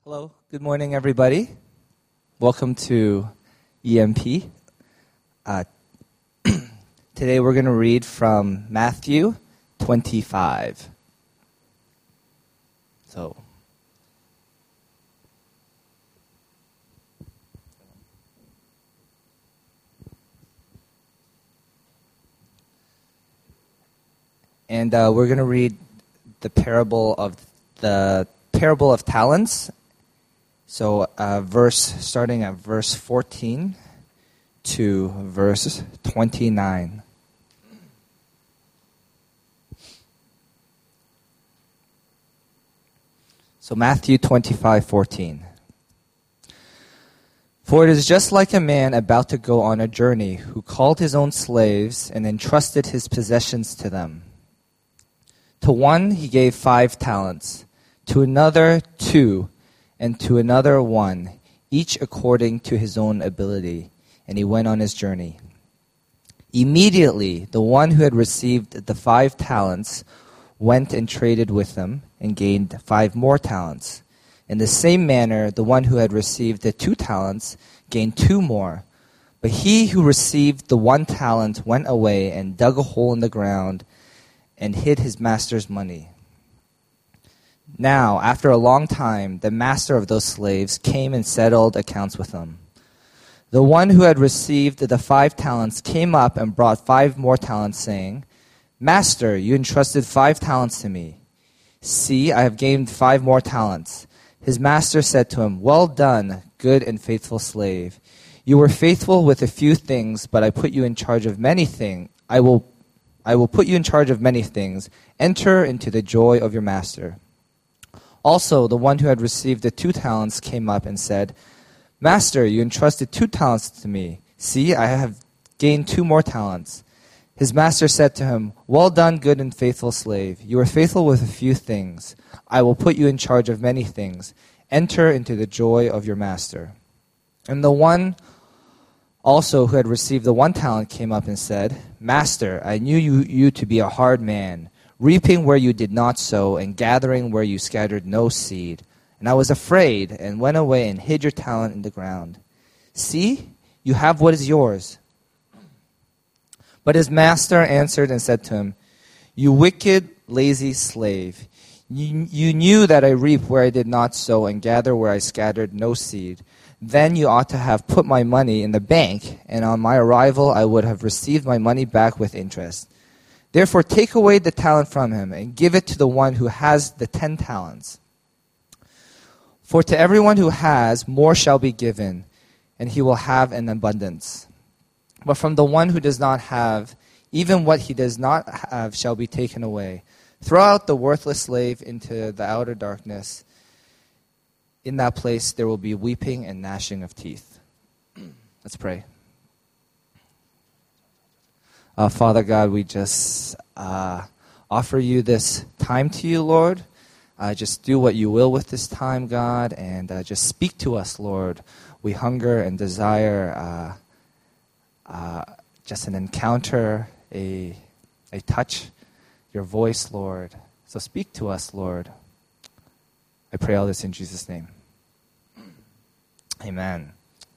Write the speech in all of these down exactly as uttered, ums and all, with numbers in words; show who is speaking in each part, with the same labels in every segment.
Speaker 1: Hello, good morning, everybody. Welcome to E M P. Uh, today we're going to read from Matthew twenty-five. So, and uh, we're going to read the parable of the parable of talents. So, uh, verse starting at verse fourteen to verse twenty-nine. So, Matthew twenty-five fourteen. For it is just like a man about to go on a journey who called his own slaves and entrusted his possessions to them. To one he gave five talents, to another two, and to another one, each according to his own ability, and he went on his journey. Immediately, the one who had received the five talents went and traded with them and gained five more talents. In the same manner, the one who had received the two talents gained two more. But he who received the one talent went away and dug a hole in the ground and hid his master's money. Now, after a long time, the master of those slaves came and settled accounts with them. The one who had received the five talents came up and brought five more talents, saying, Master, you entrusted five talents to me. See, I have gained five more talents. His master said to him, Well done, good and faithful slave. You were faithful with a few things, but I put you in charge of many things. I will, I will put you in charge of many things. Enter into the joy of your master. Also, the one who had received the two talents came up and said, Master, you entrusted two talents to me. See, I have gained two more talents. His master said to him, Well done, good and faithful slave. You are faithful with a few things. I will put you in charge of many things. Enter into the joy of your master. And the one also who had received the one talent came up and said, Master, I knew you, you to be a hard man, reaping where you did not sow, and gathering where you scattered no seed. And I was afraid, and went away and hid your talent in the ground. See, you have what is yours. But his master answered and said to him, You wicked, lazy slave, you, you knew that I reap where I did not sow, and gather where I scattered no seed. Then you ought to have put my money in the bank, and on my arrival I would have received my money back with interest. Therefore, take away the talent from him and give it to the one who has the ten talents. For to everyone who has, more shall be given, and he will have an abundance. But from the one who does not have, even what he does not have shall be taken away. Throw out the worthless slave into the outer darkness. In that place there will be weeping and gnashing of teeth. Let's pray. Uh, Father God, we just uh, offer you this time to you, Lord. Uh, just do what you will with this time, God, and uh, just speak to us, Lord. We hunger and desire uh, uh, just an encounter, a, a touch, your voice, Lord. So speak to us, Lord. I pray all this in Jesus' name. Amen.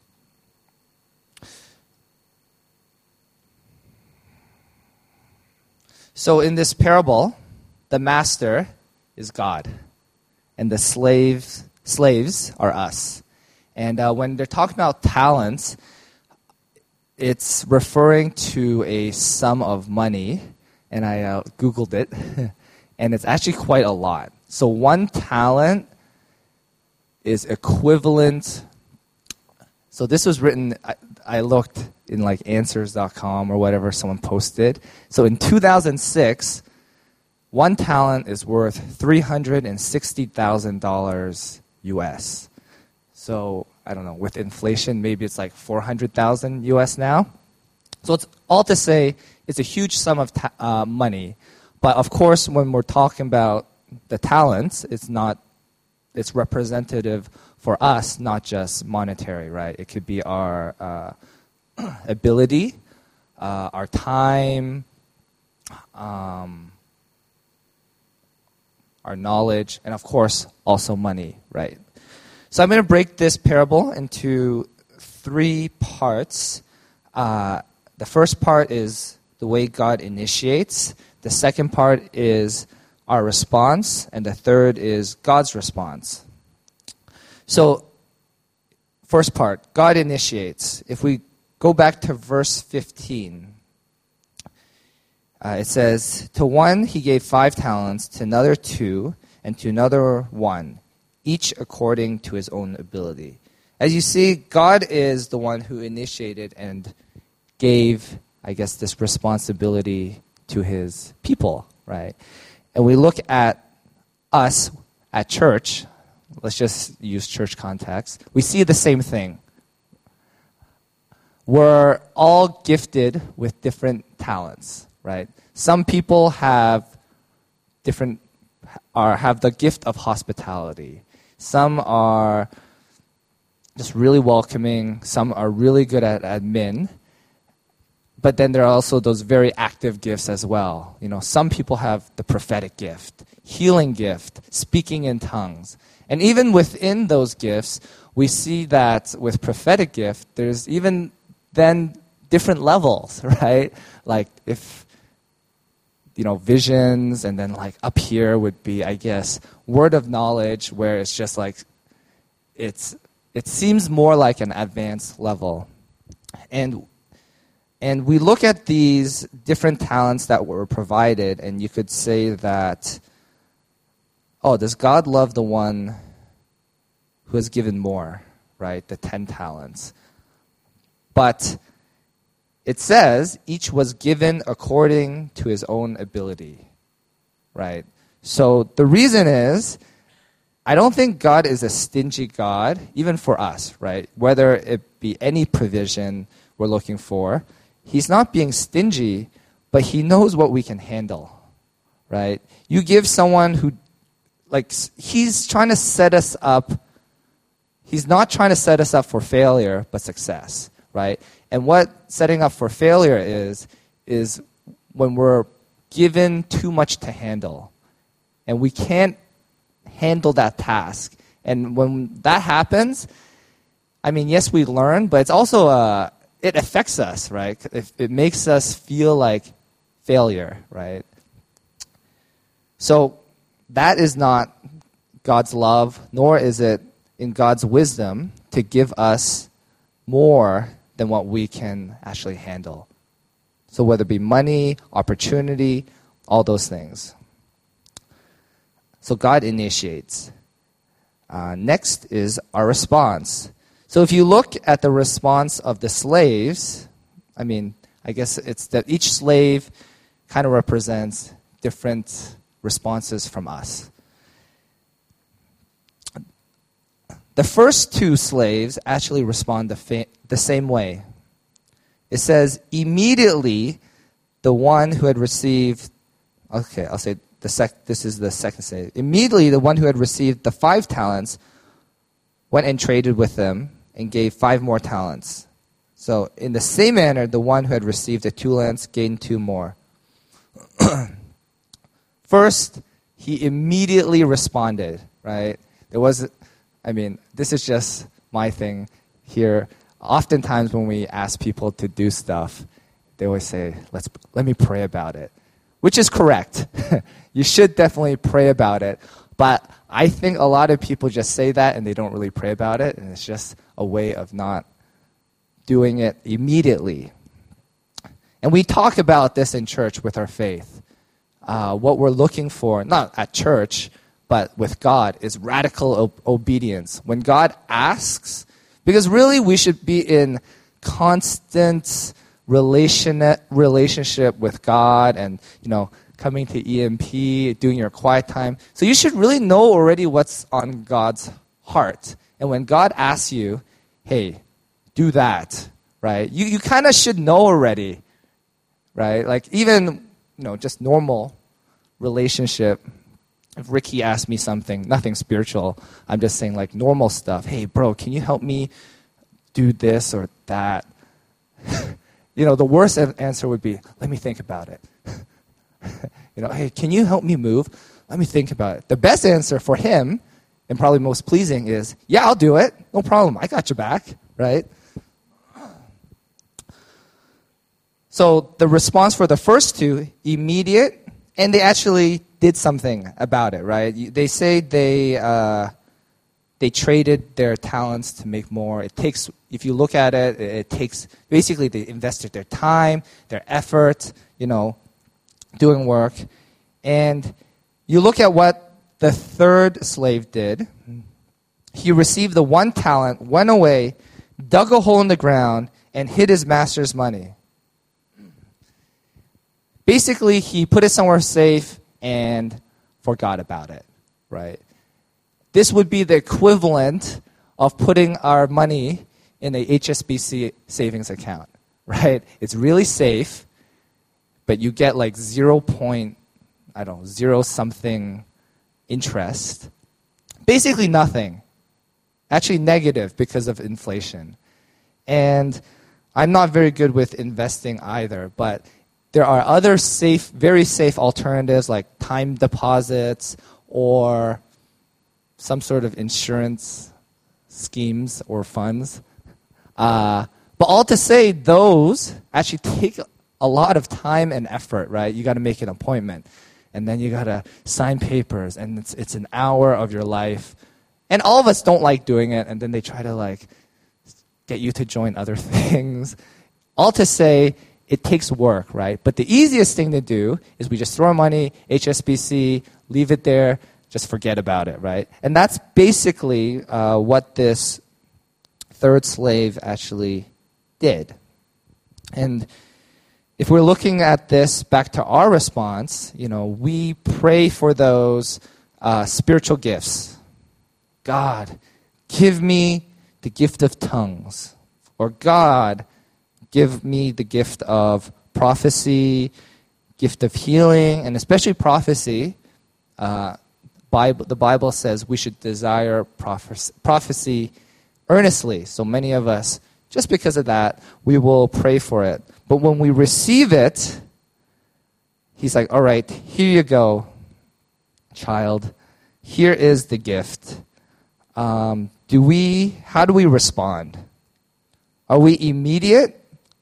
Speaker 1: So in this parable, the master is God, and the slaves slaves are us. And uh, when they're talking about talents, it's referring to a sum of money, and I uh, Googled it, and it's actually quite a lot. So one talent is equivalent. So this was written, I, I looked in like answers dot com or whatever someone posted. So in two thousand six, one talent is worth three hundred sixty thousand dollars U S. So, I don't know, with inflation, maybe it's like four hundred thousand U S now. So it's all to say it's a huge sum of ta- uh, money. But of course, when we're talking about the talents, it's not, it's representative for us, not just monetary, right? It could be our uh, ability, uh, our time, um, our knowledge, and of course, also money, right? So I'm going to break this parable into three parts. Uh, the first part is the way God initiates. The second part is our response. And the third is God's response. So, first part, God initiates. If we go back to verse fifteen, uh, it says, to one he gave five talents, to another two, and to another one, each according to his own ability. As you see, God is the one who initiated and gave, I guess, this responsibility to his people, right? And we look at us at church, let's just use church context, we see the same thing. We're all gifted with different talents, right? Some people have different, are have the gift of hospitality. Some are just really welcoming. Some are really good at admin. But then there are also those very active gifts as well. You know, some people have the prophetic gift, healing gift, speaking in tongues. And even within those gifts, we see that with prophetic gift, there's even then different levels, right? Like if, you know, visions, and then like up here would be, I guess, word of knowledge, where it's just like, it's it seems more like an advanced level. And and we look at these different talents that were provided, and you could say that, oh, does God love the one who has given more, right? The ten talents. But it says each was given according to his own ability, right? So the reason is, I don't think God is a stingy God, even for us, right? Whether it be any provision we're looking for, he's not being stingy, but he knows what we can handle, right? You give someone who, like, he's trying to set us up, he's not trying to set us up for failure, but success, right? And what setting up for failure is, is when we're given too much to handle, and we can't handle that task. And when that happens, I mean, yes, we learn, but it's also, uh, it affects us, right? It, it makes us feel like failure, right? So that is not God's love, nor is it in God's wisdom to give us more than what we can actually handle. So whether it be money, opportunity, all those things. So God initiates. Uh, next is our response. So if you look at the response of the slaves, I mean, I guess it's that each slave kind of represents different responses from us. The first two slaves actually respond the, fa- the same way. It says, immediately the one who had received, okay, I'll say the sec, this is the second slave. Immediately the one who had received the five talents went and traded with them and gave five more talents. So in the same manner, the one who had received the two talents gained two more. First, he immediately responded, right? There was, I mean, this is just my thing here. Oftentimes when we ask people to do stuff, they always say, "Let's let me pray about it," which is correct. You should definitely pray about it. But I think a lot of people just say that and they don't really pray about it, and it's just a way of not doing it immediately. And we talk about this in church with our faith. Uh, what we're looking for, not at church, but with God, is radical o- obedience. When God asks, because really we should be in constant relation relationship with God, and you know, coming to E M P, doing your quiet time. So you should really know already what's on God's heart. And when God asks you, hey, do that, right? You you kind of should know already, right? Like even, you know, just normal relationship. If Ricky asked me something, nothing spiritual, I'm just saying like normal stuff. Hey, bro, can you help me do this or that? You know, the worst answer would be, let me think about it. You know, hey, can you help me move? Let me think about it. The best answer for him, and probably most pleasing is, yeah, I'll do it. No problem. I got your back, right? So the response for the first two, immediate, and they actually did something about it, right? They say they uh, they traded their talents to make more. It takes, if you look at it, it takes, basically they invested their time, their effort, you know, doing work. And you look at what the third slave did. He received the one talent, went away, dug a hole in the ground, and hid his master's money. Basically, he put it somewhere safe and forgot about it, right? This would be the equivalent of putting our money in a H S B C savings account, right? It's really safe, but you get like zero point, I don't know, zero something interest. Basically nothing. Actually negative because of inflation. And I'm not very good with investing either, but there are other safe, very safe alternatives like time deposits or some sort of insurance schemes or funds. Uh, but all to say, those actually take a lot of time and effort, right? You got to make an appointment, and then you got to sign papers, and it's it's an hour of your life. And all of us don't like doing it, and then they try to like get you to join other things. All to say, it takes work, right? But the easiest thing to do is we just throw money, H S B C, leave it there, just forget about it, right? And that's basically uh, what this third slave actually did. And if we're looking at this back to our response, you know, we pray for those uh, spiritual gifts. God, give me the gift of tongues. Or God, give me the gift of prophecy, gift of healing, and especially prophecy. Uh, Bible, the Bible says we should desire prophecy, prophecy earnestly. So many of us, just because of that, we will pray for it. But when we receive it, he's like, all right, here you go, child. Here is the gift. Um, do we, how do we respond? Are we immediate?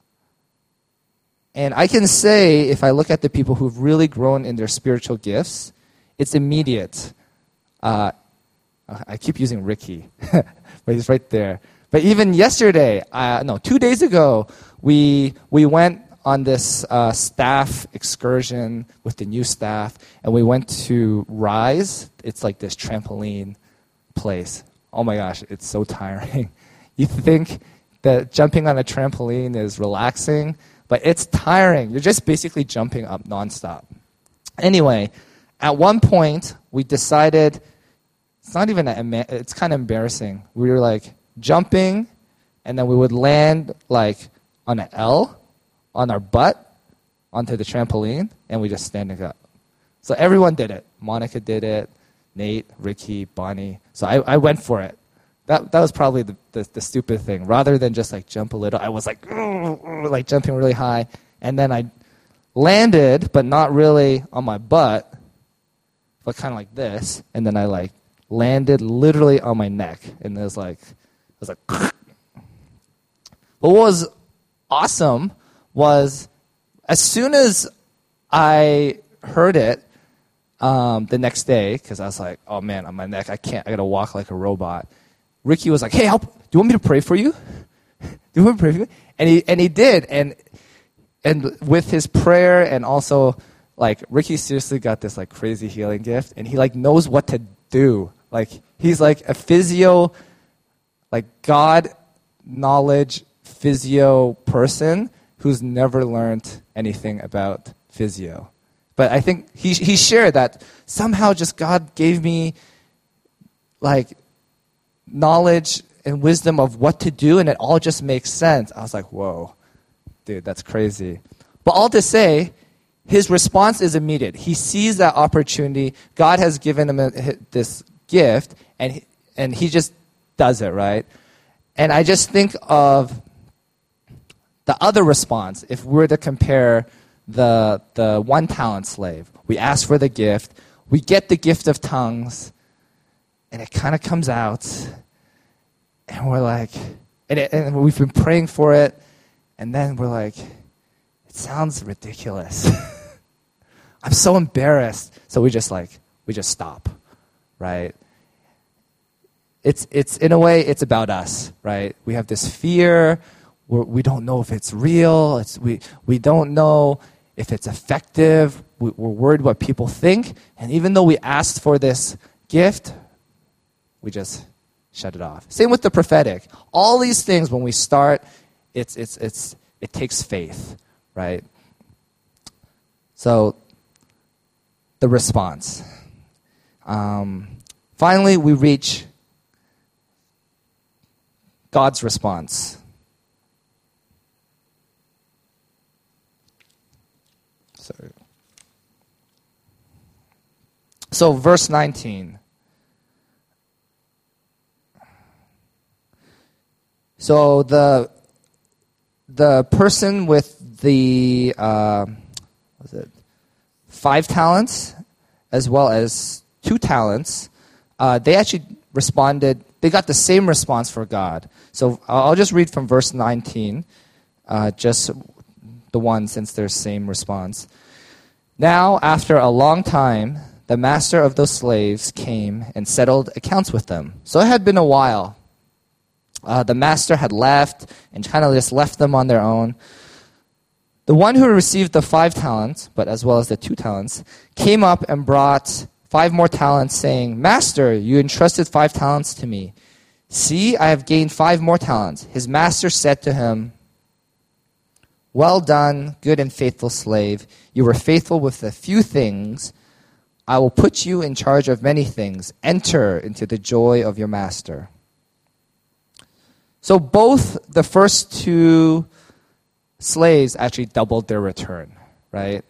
Speaker 1: And I can say, if I look at the people who've really grown in their spiritual gifts, it's immediate. Uh, I keep using Ricky, but he's right there. But even yesterday, uh, no, two days ago, we we went on this uh, staff excursion with the new staff, and we went to Rise. It's like this trampoline place. Oh my gosh, it's so tiring. You think that jumping on a trampoline is relaxing, but it's tiring. You're just basically jumping up nonstop. Anyway, at one point, we decided, it's not even, a, it's kind of embarrassing. We were like jumping, and then we would land like on an L, on our butt, onto the trampoline, and we just standing up. So everyone did it. Monica did it, Nate, Ricky, Bonnie. So I, I went for it. That that was probably the, the, the stupid thing. Rather than just like jump a little, I was like, like jumping really high, and then I landed, but not really on my butt, but kind of like this, and then I like landed literally on my neck, and it was like, it was like. But what was awesome was, as soon as I heard it um, the next day, because I was like, oh man, on my neck, I can't, I gotta walk like a robot. Ricky was like, hey, help, do you want me to pray for you? Do you want me to pray for you? And he and he did, and and with his prayer, and also like Ricky seriously got this like crazy healing gift, and he like knows what to do. Like he's like a physio, like God knowledge physio person who's never learned anything about physio. But I think he he shared that somehow just God gave me like knowledge and wisdom of what to do, and it all just makes sense. I was like, whoa, dude, that's crazy. But all to say, his response is immediate. He sees that opportunity. God has given him a, this gift, and he, and he just does it, right? And I just think of the other response. If we were to compare the the one talent slave, we ask for the gift, we get the gift of tongues, and it kind of comes out, and we're like, and, it, and we've been praying for it, and then we're like, it sounds ridiculous. I'm so embarrassed. So we just like, we just stop, right? It's, it's in a way, it's about us, right? We have this fear. We're, we don't know if it's real. It's, we, we don't know if it's effective. We, we're worried what people think. And even though we asked for this gift, we just shut it off. Same with the prophetic. All these things, when we start, it's, it's, it's, it takes faith, right? So, the response. Um, finally, we reach God's response. Sorry. So, verse nineteen. So the the person with the uh, what was it five talents as well as two talents, uh, they actually responded. They got the same response for God. So I'll just read from verse nineteen, uh, just the one since there's same response. Now, after a long time, the master of those slaves came and settled accounts with them. So it had been a while. Uh, the master had left and kind of just left them on their own. The one who received the five talents, but as well as the two talents, came up and brought five more talents, saying, Master, you entrusted five talents to me. See, I have gained five more talents. His master said to him, Well done, good and faithful slave. You were faithful with a few things. I will put you in charge of many things. Enter into the joy of your master. So both the first two slaves actually doubled their return, right?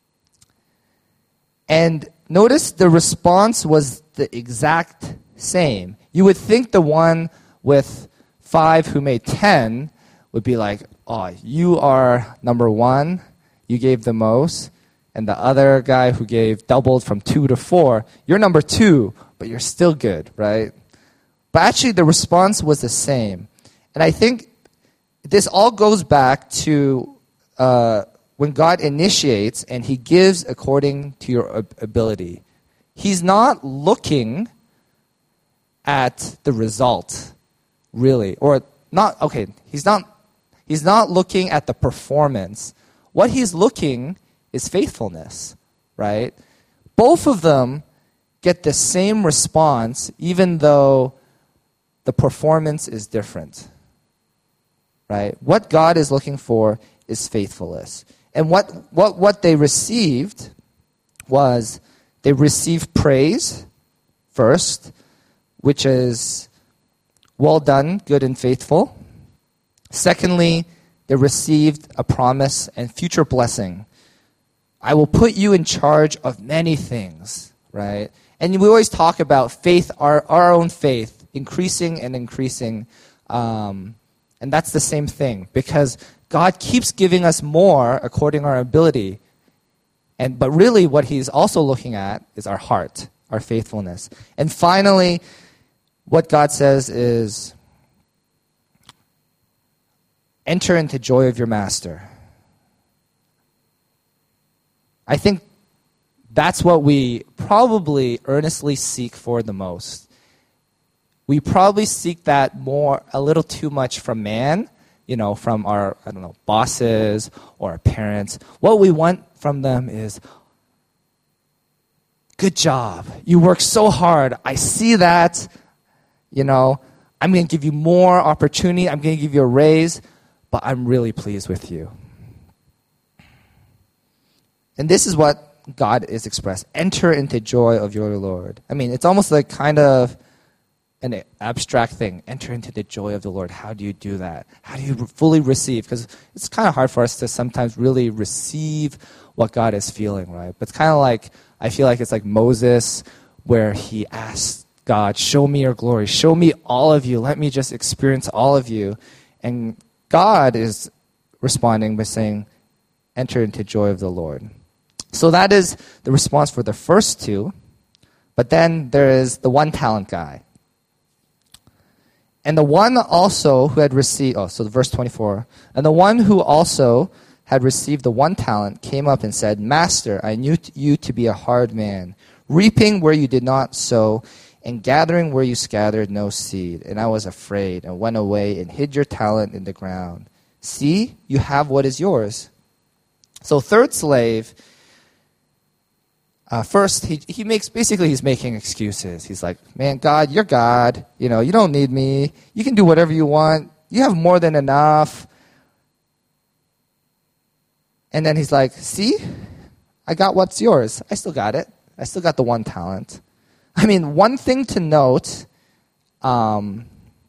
Speaker 1: And notice the response was the exact same. You would think the one with five who made ten would be like, oh, you are number one, you gave the most, and the other guy who gave doubled from two to four, you're number two, but you're still good, right? But actually the response was the same. And I think this all goes back to uh, when God initiates and he gives according to your ability. He's not looking at the result, really. Or not, okay, he's not, he's not looking at the performance. What he's looking is faithfulness, right? Both of them get the same response even though the performance is different. Right? What God is looking for is faithfulness. And what, what, what they received was they received praise first, which is well done, good and faithful. Secondly, they received a promise and future blessing. I will put you in charge of many things, right? And we always talk about faith, our, our own faith, increasing and increasing. Um, And that's the same thing, because God keeps giving us more according to our ability. And but really what he's also looking at is our heart, our faithfulness. And finally, what God says is, enter into joy of your master. I think that's what we probably earnestly seek for the most. We probably seek that more, a little too much from man, you know, from our, I don't know, bosses or our parents. What we want from them is, good job. You work so hard. I see that. You know, I'm going to give you more opportunity. I'm going to give you a raise, but I'm really pleased with you. And this is what God is expressed. Enter into joy of your Lord. I mean, it's almost like kind of an abstract thing. Enter into the joy of the Lord. How do you do that? How do you fully receive? Because it's kind of hard for us to sometimes really receive what God is feeling, right? But it's kind of like, I feel like it's like Moses, where he asked God, show me your glory. Show me all of you. Let me just experience all of you. And God is responding by saying, enter into joy of the Lord. So that is the response for the first two. But then there is the one talent guy. And the one also who had received, oh, so verse twenty-four. And the one who also had received the one talent came up and said, Master, I knew you to be a hard man, reaping where you did not sow, and gathering where you scattered no seed. And I was afraid and went away and hid your talent in the ground. See, you have what is yours. So third slave, uh, first he he makes basically he's making excuses. He's like, man, God, you're God. You know, you don't need me. You can do whatever you want. You have more than enough. And then he's like, see, I got what's yours. I still got it. I still got the one talent. I mean, one thing to note um,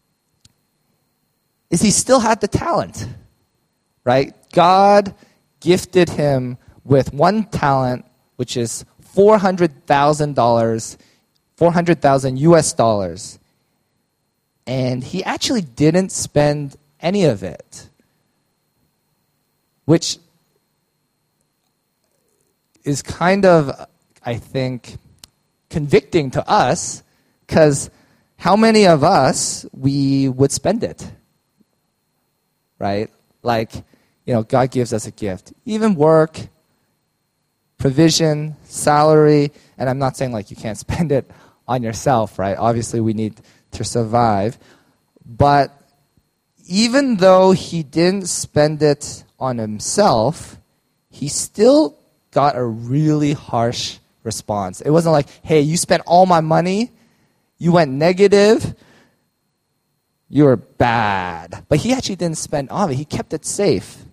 Speaker 1: is he still had the talent, right? God gifted him with one talent, which is four hundred thousand dollars, four hundred thousand U S dollars. And he actually didn't spend any of it, which is kind of, I think, convicting to us, because how many of us, we would spend it, right? Like, you know, God gives us a gift. Even work, provision, salary, and I'm not saying like you can't spend it on yourself, right? Obviously we need to survive. But even though he didn't spend it on himself, he still got a really harsh response. It wasn't like, hey, you spent all my money, you went negative, you were bad. But he actually didn't spend all of it. He kept it safe.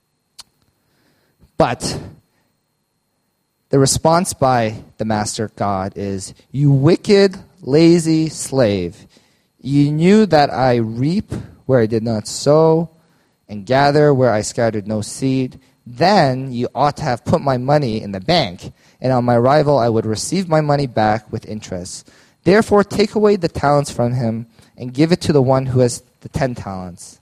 Speaker 1: But the response by the master God is, you wicked, lazy slave, you knew that I reap where I did not sow and gather where I scattered no seed. Then you ought to have put my money in the bank, and on my arrival I would receive my money back with interest. Therefore take away the talents from him and give it to the one who has the ten talents.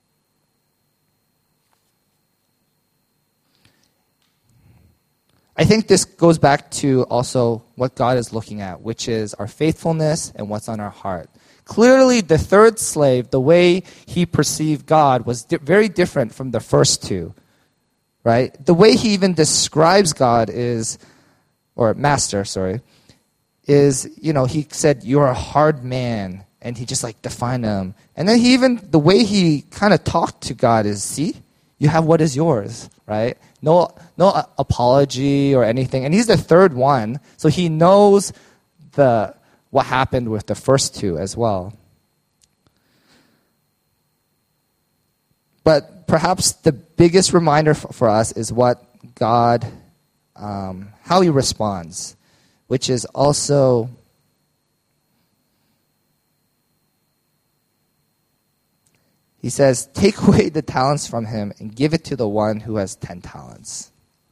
Speaker 1: I think this goes back to also what God is looking at, which is our faithfulness and what's on our heart. Clearly, the third slave, the way he perceived God was di- very different from the first two. Right? The way he even describes God is, or master, sorry, is, you know, he said, you're a hard man. And he just like defined him. And then he even, the way he kind of talked to God is, see, you have what is yours, right? No, no uh, apology or anything. And he's the third one. So he knows the, what happened with the first two as well. But perhaps the biggest reminder f- for us is what God, um, how he responds, which is also he says, take away the talents from him and give it to the one who has ten talents.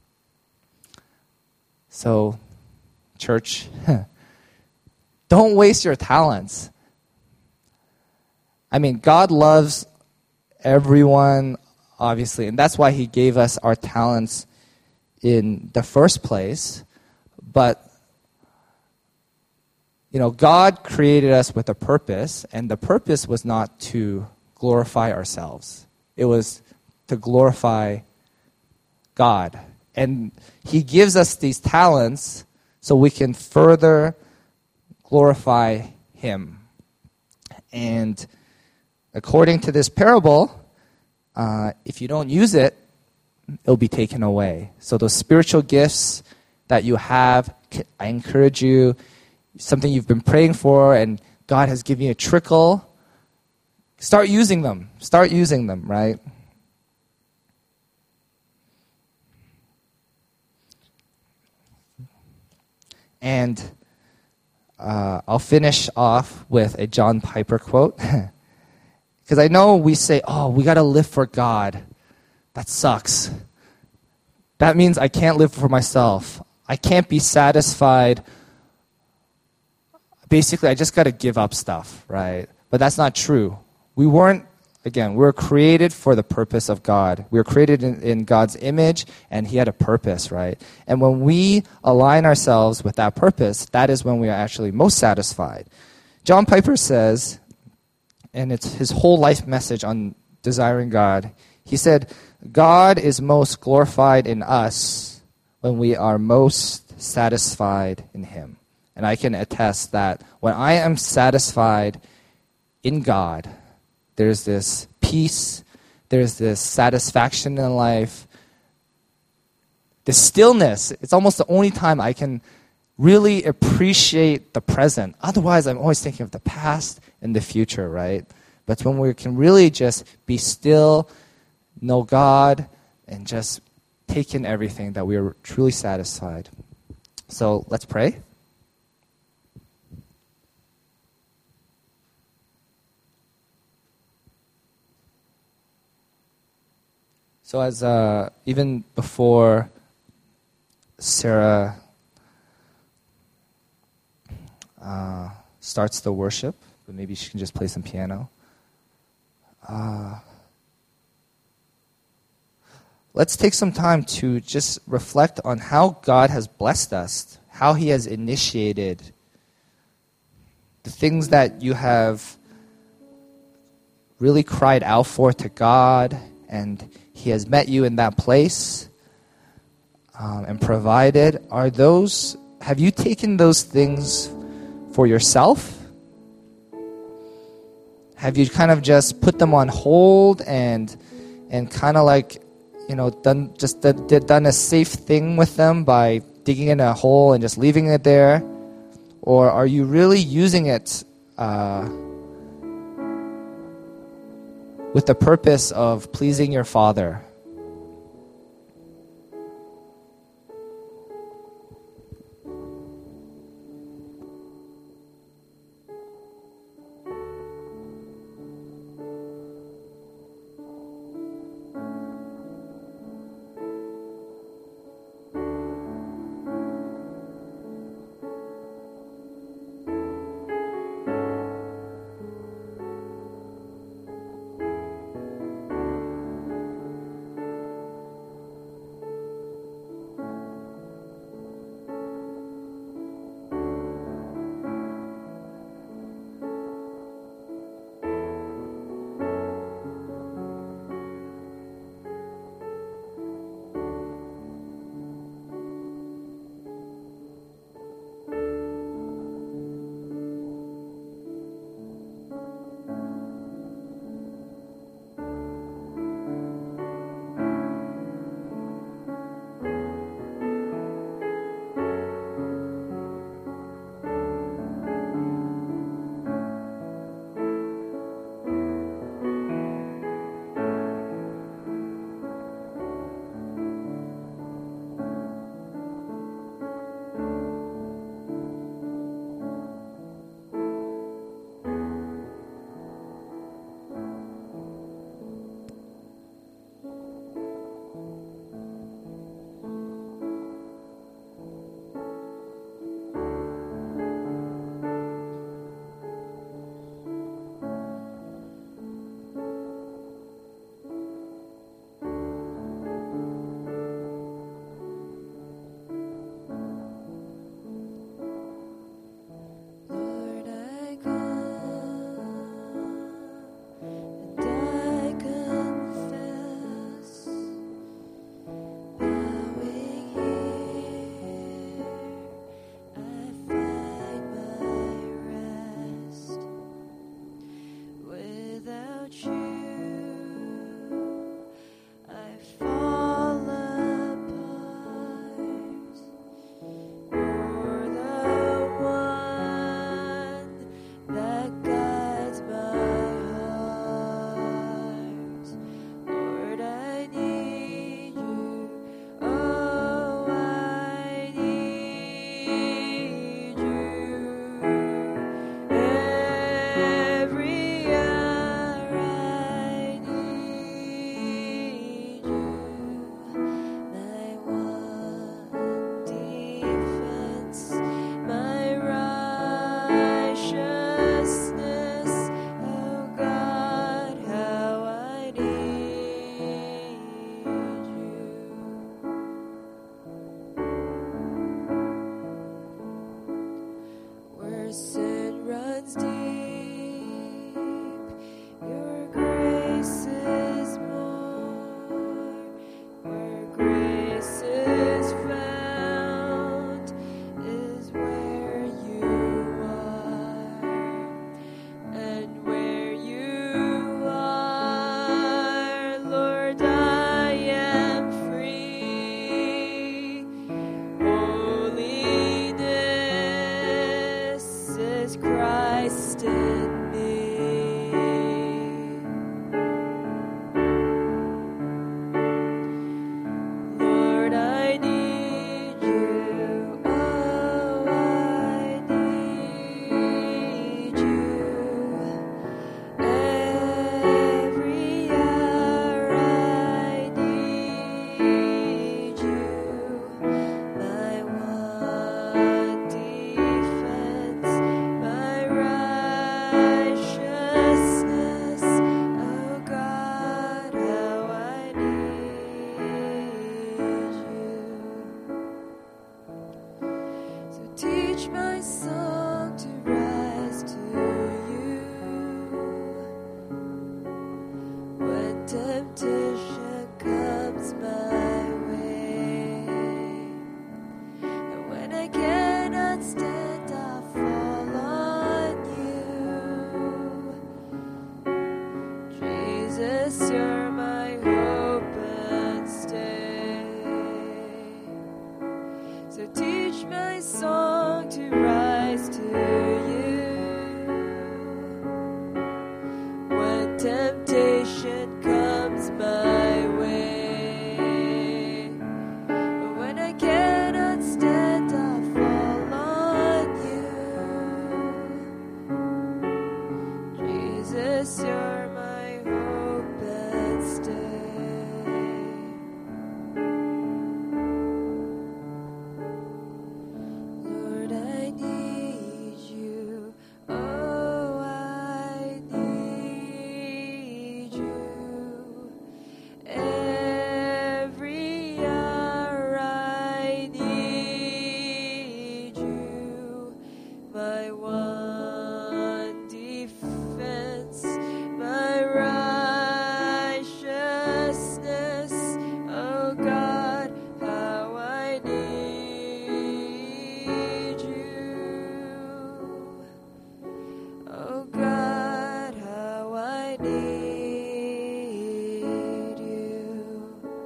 Speaker 1: So, church, don't waste your talents. I mean, God loves everyone, obviously, and that's why he gave us our talents in the first place. But, you know, God created us with a purpose, and the purpose was not to glorify ourselves. It was to glorify God. And he gives us these talents so we can further glorify him. And according to this parable, uh, if you don't use it, it'll be taken away. So those spiritual gifts that you have, I encourage you, something you've been praying for and God has given you a trickle, start using them. Start using them, right? And uh, I'll finish off with a John Piper quote. Because I know we say, oh, we got to live for God. That sucks. That means I can't live for myself. I can't be satisfied. Basically, I just got to give up stuff, right? But that's not true. We weren't Again, we're created for the purpose of God. We're created in, in God's image, and He had a purpose, right? And when we align ourselves with that purpose, that is when we are actually most satisfied. John Piper says, and it's his whole life message on desiring God, he said, God is most glorified in us when we are most satisfied in Him. And I can attest that when I am satisfied in God, there's this peace, there's this satisfaction in life, the stillness. It's almost the only time I can really appreciate the present. Otherwise, I'm always thinking of the past and the future, right? But when we can really just be still, know God, and just take in everything, that we are truly satisfied. So let's pray. So as uh, even before Sarah uh, starts the worship, but maybe she can just play some piano. Uh, let's take some time to just reflect on how God has blessed us, how He has initiated the things that you have really cried out for to God, and He has met you in that place um, and provided. Are those, have you taken those things for yourself? Have you kind of just put them on hold and and kind of like, you know, done just done, done a safe thing with them by digging in a hole and just leaving it there? Or are you really using it uh, with the purpose of pleasing your Father?
Speaker 2: Jesus, you're my hope and stay. So teach my song to rise to you when temptation comes my way. When I cannot stand, I'll fall on you. Jesus, you're my hope and stay. Lord, I need you. Oh, I need you. Every hour I need you. My one defense, my righteousness. Oh God, how I need you. Oh God, how I need you.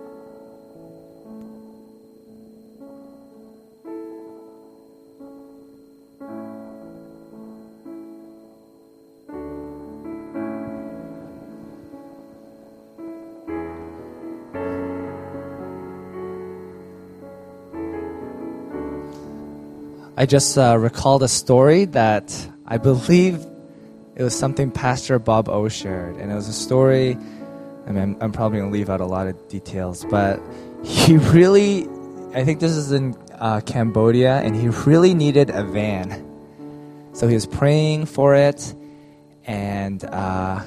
Speaker 1: I just uh, recalled a story that I believe it was something Pastor Bob O shared. And it was a story, I mean, I'm, I'm probably going to leave out a lot of details, but he really, I think this is in uh, Cambodia, and he really needed a van. So he was praying for it, and uh,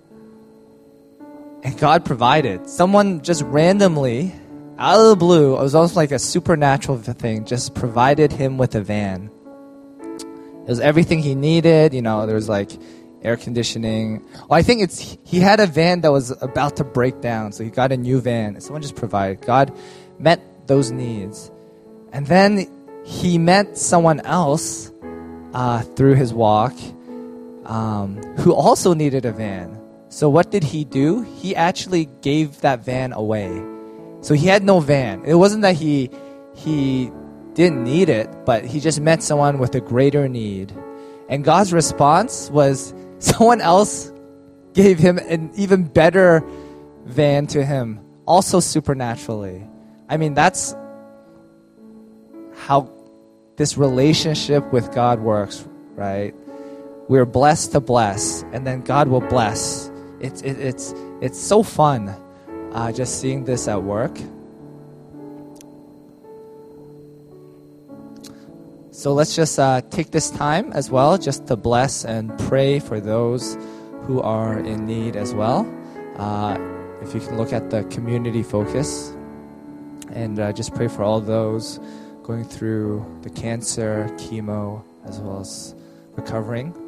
Speaker 1: and God provided. Someone just randomly, out of the blue, it was almost like a supernatural thing, just provided him with a van. It was everything he needed. You know, there was like air conditioning. Well, I think it's he had a van that was about to break down, so he got a new van. Someone just provided. God met those needs. And then he met someone else uh, through his walk um, who also needed a van. So what did he do? He actually gave that van away. So he had no van. It wasn't that he he didn't need it, but he just met someone with a greater need. And God's response was someone else gave him an even better van to him, also supernaturally. I mean, that's how this relationship with God works, right? We're blessed to bless, and then God will bless. It's it, it's it's so fun. Uh, just seeing this at work. So let's just uh, take this time as well just to bless and pray for those who are in need as well. Uh, if you can look at the community focus and uh, just pray for all those going through the cancer, chemo, as well as recovering.